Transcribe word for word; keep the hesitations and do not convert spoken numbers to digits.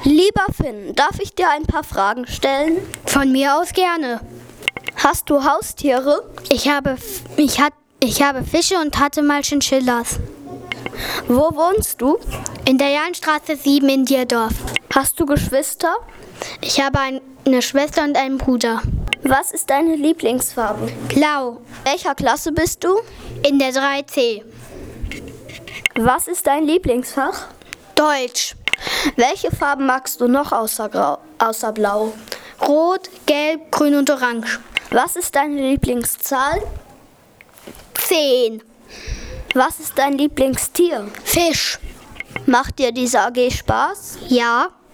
Lieber Finn, darf ich dir ein paar Fragen stellen? Von mir aus gerne. Hast du Haustiere? Ich habe, ich hat, ich habe Fische und hatte mal Chinchillas. Wo wohnst du? In der Jahnstraße sieben in Dierdorf. Hast du Geschwister? Ich habe ein, eine Schwester und einen Bruder. Was ist deine Lieblingsfarbe? Blau. Welcher Klasse bist du? In der drei C. Was ist dein Lieblingsfach? Deutsch. Welche Farben magst du noch außer, Grau, außer Blau? Rot, Gelb, Grün und Orange. Was ist deine Lieblingszahl? Zehn. Was ist dein Lieblingstier? Fisch. Macht dir diese A G Spaß? Ja.